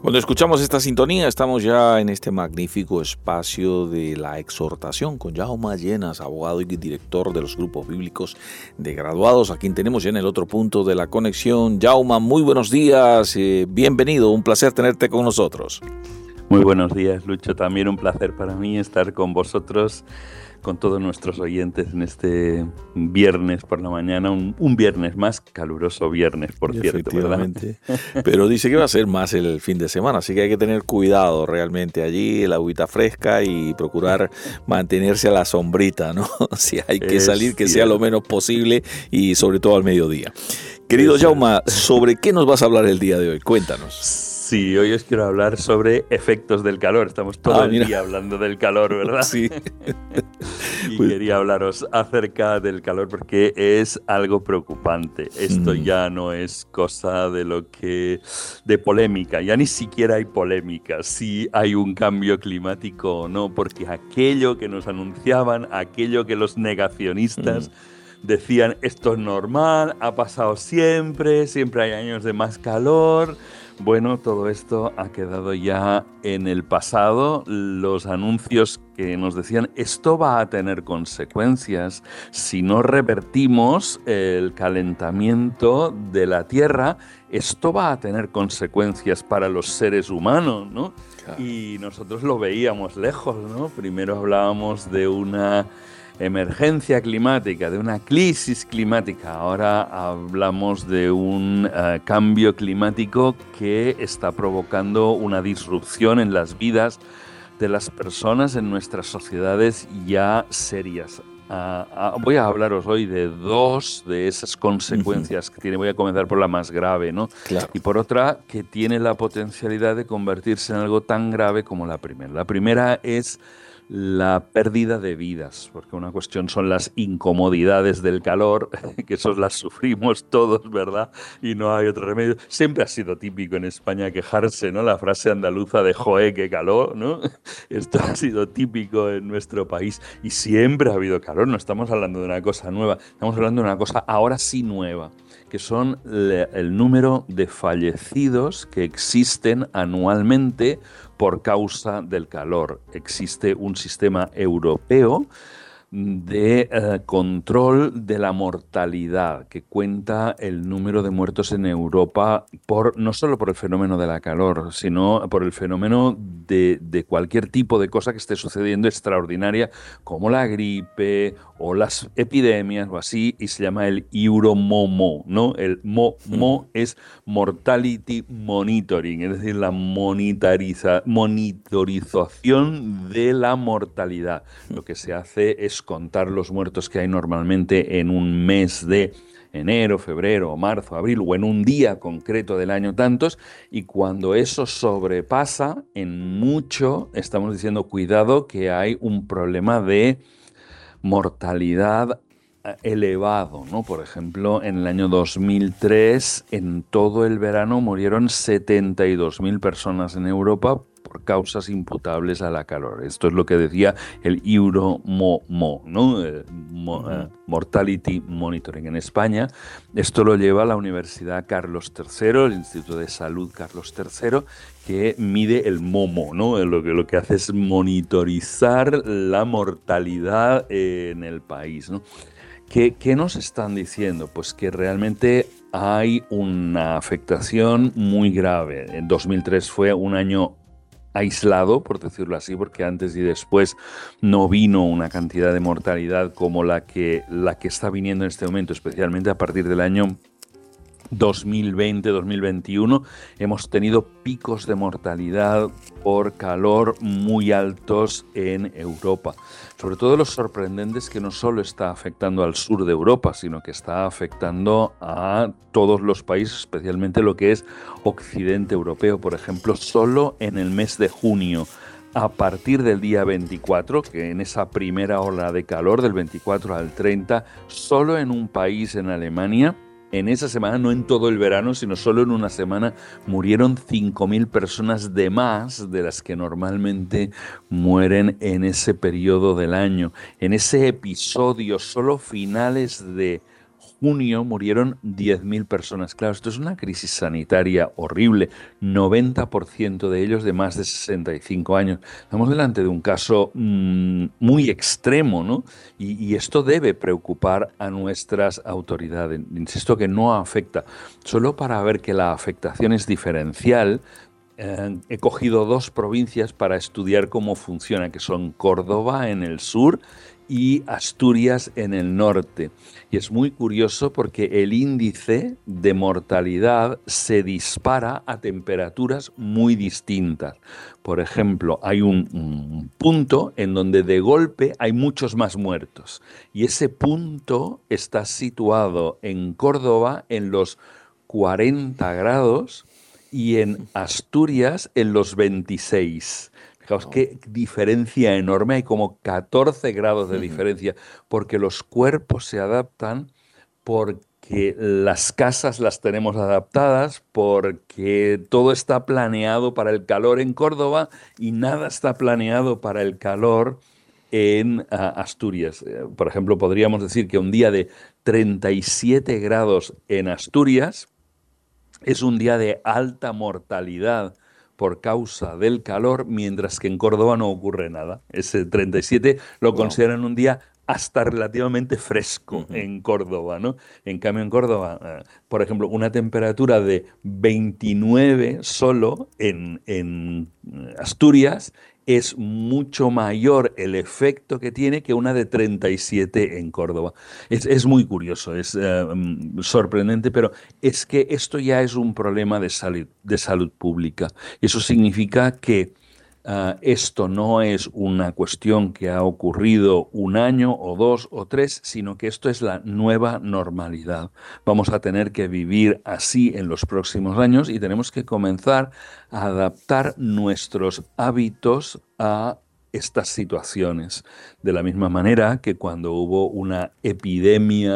Cuando escuchamos esta sintonía, estamos ya en este magnífico espacio de la exhortación con Jaume Llenas, abogado y director de los grupos bíblicos de graduados, a quien tenemos ya en el otro punto de la conexión. Jaume, muy buenos días, bienvenido, un placer tenerte con nosotros. Muy buenos días, Lucho. También un placer para mí estar con vosotros, con todos nuestros oyentes en este viernes por la mañana, un viernes más, caluroso viernes, por cierto, efectivamente, ¿verdad? Pero dice que va a ser más el fin de semana, así que hay que tener cuidado realmente allí, el agüita fresca y procurar mantenerse a la sombrita, ¿no? Si hay que salir, que sea lo menos posible y sobre todo al mediodía. Querido Jaume, ¿sobre qué nos vas a hablar el día de hoy? Cuéntanos. Sí, hoy os quiero hablar sobre efectos del calor. Estamos todo el día hablando del calor, ¿verdad? Sí. Y quería hablaros acerca del calor porque es algo preocupante. Esto ya no es cosa de polémica, ya ni siquiera hay polémica si hay un cambio climático o no, porque aquello que nos anunciaban, aquello que los negacionistas decían, esto es normal, ha pasado siempre hay años de más calor. Bueno, todo esto ha quedado ya en el pasado. Los anuncios que nos decían esto va a tener consecuencias si no revertimos el calentamiento de la Tierra, esto va a tener consecuencias para los seres humanos, ¿no? Claro. Y nosotros lo veíamos lejos, ¿no? Primero hablábamos de una emergencia climática, de una crisis climática. Ahora hablamos de un cambio climático que está provocando una disrupción en las vidas de las personas, en nuestras sociedades ya serias. Voy a hablaros hoy de dos de esas consecuencias que tiene. Voy a comenzar por la más grave, ¿no? Claro. Y por otra, que tiene la potencialidad de convertirse en algo tan grave como la primera. La primera es la pérdida de vidas, porque una cuestión son las incomodidades del calor, que esos las sufrimos todos, ¿verdad? Y no hay otro remedio. Siempre ha sido típico en España quejarse, ¿no? La frase andaluza de «joé, qué calor», ¿no? Esto ha sido típico en nuestro país y siempre ha habido calor. No estamos hablando de una cosa nueva, estamos hablando de una cosa ahora sí nueva, que son el número de fallecidos que existen anualmente por causa del calor. Existe un sistema europeo de control de la mortalidad que cuenta el número de muertos en Europa no solo por el fenómeno de la calor, sino por el fenómeno de cualquier tipo de cosa que esté sucediendo extraordinaria, como la gripe o las epidemias o así, y se llama el Euromomo, ¿no? El MO es Mortality Monitoring, es decir, la monitorización de la mortalidad. Lo que se hace es contar los muertos que hay normalmente en un mes de enero, febrero, marzo, abril o en un día concreto del año tantos, y cuando eso sobrepasa en mucho, estamos diciendo cuidado que hay un problema de mortalidad elevado, ¿no? Por ejemplo, en el año 2003, en todo el verano murieron 72.000 personas en Europa por causas imputables a la calor. Esto es lo que decía el Euromomo, ¿no? Mortality Monitoring en España. Esto lo lleva la Universidad Carlos III, el Instituto de Salud Carlos III, que mide el MOMO, ¿no? Lo que hace es monitorizar la mortalidad en el país, ¿no? ¿Qué nos están diciendo? Pues que realmente hay una afectación muy grave. En 2003 fue un año aislado, por decirlo así, porque antes y después no vino una cantidad de mortalidad como la que está viniendo en este momento, especialmente a partir del año 2020-2021, hemos tenido picos de mortalidad por calor muy altos en Europa. Sobre todo lo sorprendente es que no solo está afectando al sur de Europa, sino que está afectando a todos los países, especialmente lo que es occidente europeo. Por ejemplo, solo en el mes de junio, a partir del día 24, que en esa primera ola de calor, del 24 al 30, solo en un país, en Alemania, en esa semana, no en todo el verano, sino solo en una semana, murieron 5.000 personas de más de las que normalmente mueren en ese periodo del año. En ese episodio, solo finales de junio murieron 10.000 personas. Claro, esto es una crisis sanitaria horrible, 90% de ellos de más de 65 años. Estamos delante de un caso muy extremo, ¿no? Y esto debe preocupar a nuestras autoridades. Insisto que no afecta, solo para ver que la afectación es diferencial. He cogido 2 provincias para estudiar cómo funciona, que son Córdoba en el sur y Asturias en el norte. Y es muy curioso porque el índice de mortalidad se dispara a temperaturas muy distintas. Por ejemplo, hay un punto en donde de golpe hay muchos más muertos. Y ese punto está situado en Córdoba en los 40 grados y en Asturias en los 26. Fijaos qué diferencia enorme, hay como 14 grados de diferencia, porque los cuerpos se adaptan, porque las casas las tenemos adaptadas, porque todo está planeado para el calor en Córdoba y nada está planeado para el calor en Asturias. Por ejemplo, podríamos decir que un día de 37 grados en Asturias es un día de alta mortalidad por causa del calor, mientras que en Córdoba no ocurre nada. Ese 37 lo consideran un día hasta relativamente fresco en Córdoba, ¿no? En cambio, en Córdoba, por ejemplo, una temperatura de 29 solo en Asturias es mucho mayor el efecto que tiene que una de 37 en Córdoba. Es muy curioso, es sorprendente, pero es que esto ya es un problema de salud pública. Eso significa que esto no es una cuestión que ha ocurrido un año o 2 o 3, sino que esto es la nueva normalidad. Vamos a tener que vivir así en los próximos años y tenemos que comenzar a adaptar nuestros hábitos a estas situaciones. De la misma manera que cuando hubo una epidemia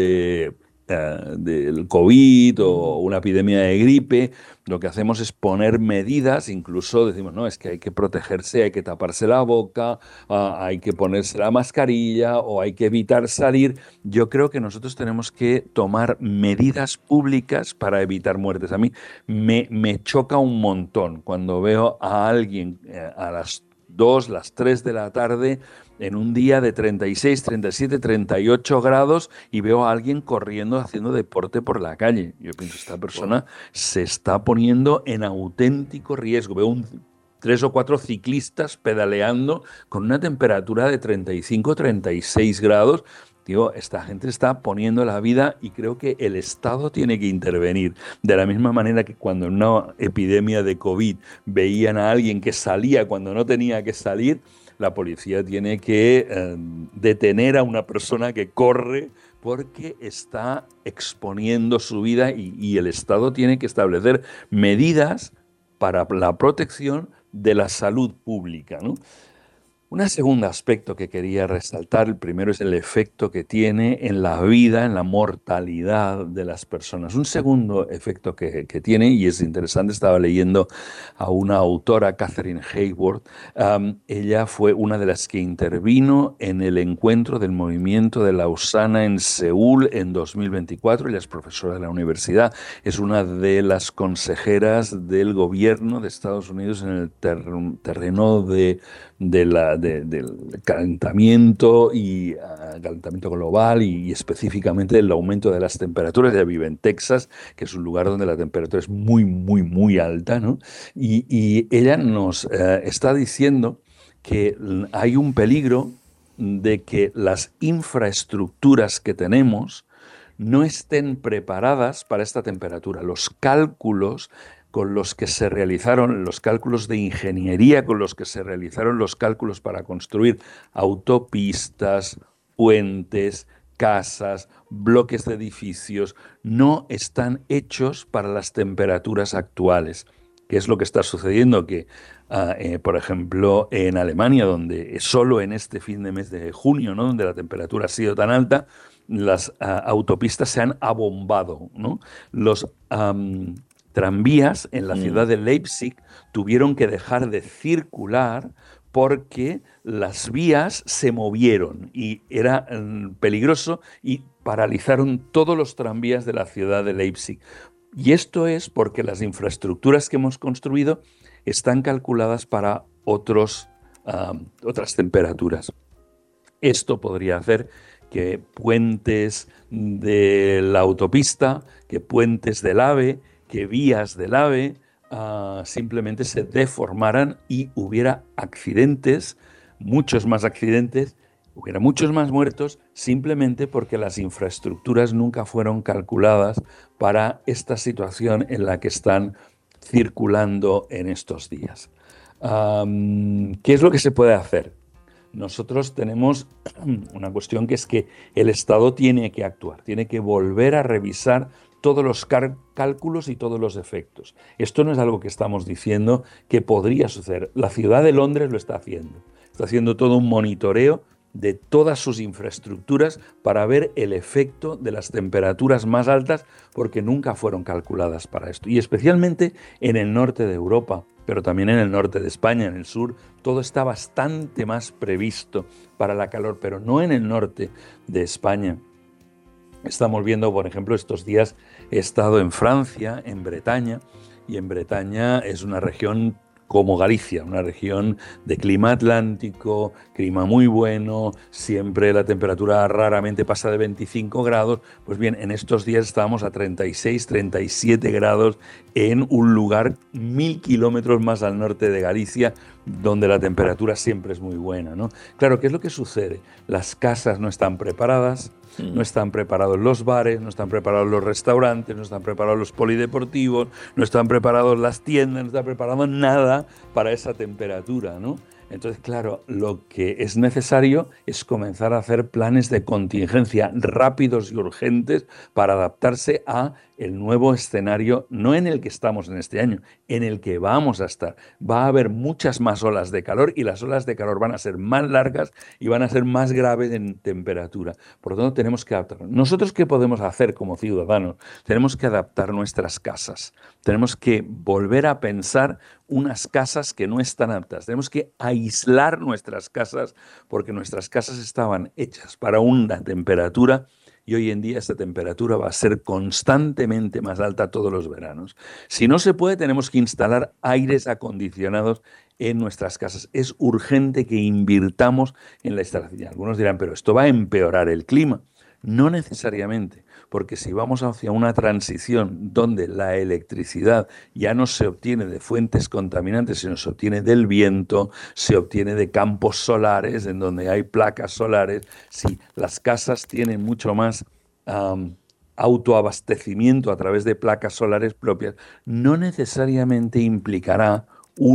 del COVID o una epidemia de gripe, lo que hacemos es poner medidas, incluso decimos, no, es que hay que protegerse, hay que taparse la boca, hay que ponerse la mascarilla o hay que evitar salir. Yo creo que nosotros tenemos que tomar medidas públicas para evitar muertes. A mí me choca un montón cuando veo a alguien a las 2, las 3 de la tarde en un día de 36, 37, 38 grados y veo a alguien corriendo, haciendo deporte por la calle. Yo pienso, esta persona se está poniendo en auténtico riesgo. Veo 3 o 4 ciclistas pedaleando con una temperatura de 35, 36 grados. Digo, esta gente está poniendo la vida y creo que el Estado tiene que intervenir. De la misma manera que cuando en una epidemia de COVID veían a alguien que salía cuando no tenía que salir, la policía tiene que detener a una persona que corre porque está exponiendo su vida y el Estado tiene que establecer medidas para la protección de la salud pública, ¿no? Un segundo aspecto que quería resaltar, el primero es el efecto que tiene en la vida, en la mortalidad de las personas. Un segundo efecto que tiene, y es interesante, estaba leyendo a una autora, Catherine Hayward, ella fue una de las que intervino en el encuentro del movimiento de Lausana en Seúl en 2024, ella es profesora de la universidad, es una de las consejeras del gobierno de Estados Unidos en el terreno del calentamiento y calentamiento global y específicamente del aumento de las temperaturas. Ella vive en Texas, que es un lugar donde la temperatura es muy, muy, muy alta, ¿no? Y ella nos está diciendo que hay un peligro de que las infraestructuras que tenemos no estén preparadas para esta temperatura. Los cálculos con los que se realizaron, los cálculos de ingeniería con los que se realizaron los cálculos para construir autopistas, puentes, casas, bloques de edificios, no están hechos para las temperaturas actuales. ¿Qué es lo que está sucediendo? Que, por ejemplo, en Alemania, donde solo en este fin de mes de junio, ¿no?, donde la temperatura ha sido tan alta, las autopistas se han abombado, ¿no? Los tranvías en la ciudad de Leipzig tuvieron que dejar de circular porque las vías se movieron y era peligroso y paralizaron todos los tranvías de la ciudad de Leipzig. Y esto es porque las infraestructuras que hemos construido están calculadas para otras temperaturas. Esto podría hacer que puentes de la autopista, que puentes del AVE, que vías del AVE simplemente se deformaran y hubiera accidentes, muchos más accidentes, hubiera muchos más muertos, simplemente porque las infraestructuras nunca fueron calculadas para esta situación en la que están circulando en estos días. ¿Qué es lo que se puede hacer? Nosotros tenemos una cuestión que es que el Estado tiene que actuar, tiene que volver a revisar todos los cálculos y todos los efectos. Esto no es algo que estamos diciendo que podría suceder. La ciudad de Londres lo está haciendo. Está haciendo todo un monitoreo de todas sus infraestructuras para ver el efecto de las temperaturas más altas, porque nunca fueron calculadas para esto. Y especialmente en el norte de Europa, pero también en el norte de España, en el sur, todo está bastante más previsto para la calor, pero no en el norte de España. Estamos viendo, por ejemplo, estos días he estado en Francia, en Bretaña, y en Bretaña es una región como Galicia, una región de clima atlántico, clima muy bueno, siempre la temperatura raramente pasa de 25 grados. Pues bien, en estos días estábamos a 36, 37 grados en un lugar 1000 kilómetros más al norte de Galicia, donde la temperatura siempre es muy buena, ¿no? Claro, ¿qué es lo que sucede? Las casas no están preparadas, no están preparados los bares, no están preparados los restaurantes, no están preparados los polideportivos, no están preparados las tiendas, no está preparado nada para esa temperatura, ¿no? Entonces, claro, lo que es necesario es comenzar a hacer planes de contingencia rápidos y urgentes para adaptarse a el nuevo escenario, no en el que estamos en este año, en el que vamos a estar. Va a haber muchas más olas de calor y las olas de calor van a ser más largas y van a ser más graves en temperatura. Por lo tanto, tenemos que adaptarnos. ¿Nosotros qué podemos hacer como ciudadanos? Tenemos que adaptar nuestras casas. Tenemos que volver a pensar unas casas que no están aptas. Tenemos que aislar nuestras casas porque nuestras casas estaban hechas para una temperatura y hoy en día esta temperatura va a ser constantemente más alta todos los veranos. Si no se puede, tenemos que instalar aires acondicionados en nuestras casas. Es urgente que invirtamos en la instalación. Algunos dirán, pero esto va a empeorar el clima. No necesariamente, porque si vamos hacia una transición donde la electricidad ya no se obtiene de fuentes contaminantes, sino se obtiene del viento, se obtiene de campos solares, en donde hay placas solares, si las casas tienen mucho más autoabastecimiento a través de placas solares propias, no necesariamente implicará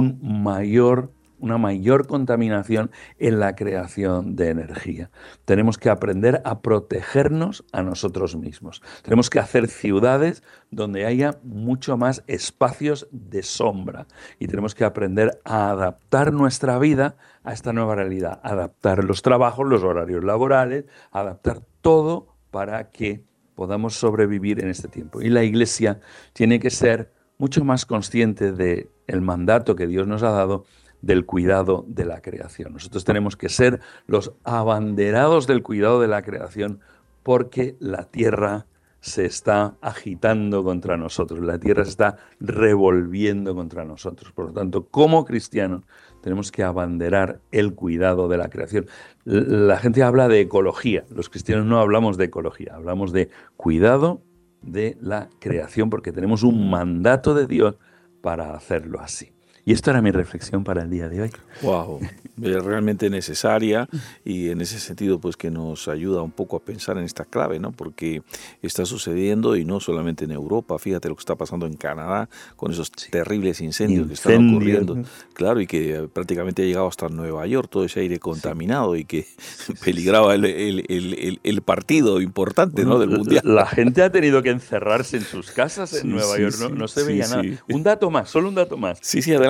una mayor contaminación en la creación de energía. Tenemos que aprender a protegernos a nosotros mismos. Tenemos que hacer ciudades donde haya mucho más espacios de sombra y tenemos que aprender a adaptar nuestra vida a esta nueva realidad, adaptar los trabajos, los horarios laborales, adaptar todo para que podamos sobrevivir en este tiempo. Y la Iglesia tiene que ser mucho más consciente del mandato que Dios nos ha dado del cuidado de la creación. Nosotros tenemos que ser los abanderados del cuidado de la creación porque la tierra se está agitando contra nosotros, la tierra se está revolviendo contra nosotros. Por lo tanto, como cristianos, tenemos que abanderar el cuidado de la creación. La gente habla de ecología, los cristianos no hablamos de ecología, hablamos de cuidado de la creación porque tenemos un mandato de Dios para hacerlo así. Y esto era mi reflexión para el día de hoy. Wow, realmente necesaria y en ese sentido pues que nos ayuda un poco a pensar en esta clave, ¿no? Porque está sucediendo y no solamente en Europa, fíjate lo que está pasando en Canadá con esos terribles incendios que están ocurriendo, claro, y que prácticamente ha llegado hasta Nueva York, todo ese aire contaminado y que peligraba el partido importante, ¿no? Del Mundial. La gente ha tenido que encerrarse en sus casas en Nueva York, no se veía nada. Un dato más, solo un dato más. Sí, adelante.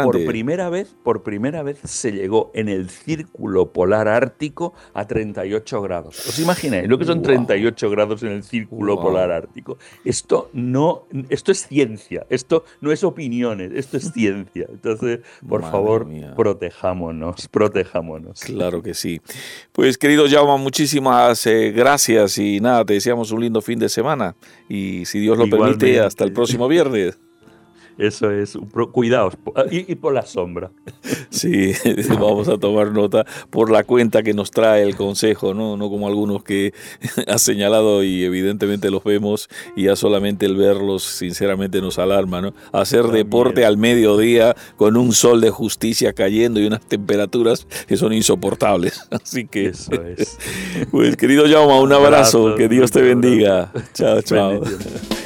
impresionante. Por primera vez se llegó en el círculo polar ártico a 38 grados. ¿Os imagináis lo que son 38 grados en el círculo polar ártico? Esto es ciencia, esto no es opiniones, esto es ciencia. Entonces, por favor, protejámonos. Claro que sí. Pues, querido Jaume, muchísimas gracias y nada, te deseamos un lindo fin de semana y si Dios lo permite, hasta el próximo viernes. Eso es, cuidaos, y por la sombra. Sí, vamos a tomar nota por la cuenta que nos trae el consejo, no como algunos que ha señalado y evidentemente los vemos y ya solamente el verlos sinceramente nos alarma, ¿no? Hacer deporte al mediodía con un sol de justicia cayendo y unas temperaturas que son insoportables. Así que eso es. Pues querido Jaume, un abrazo, que Dios te bendiga. Chao, chao. Bendiciones.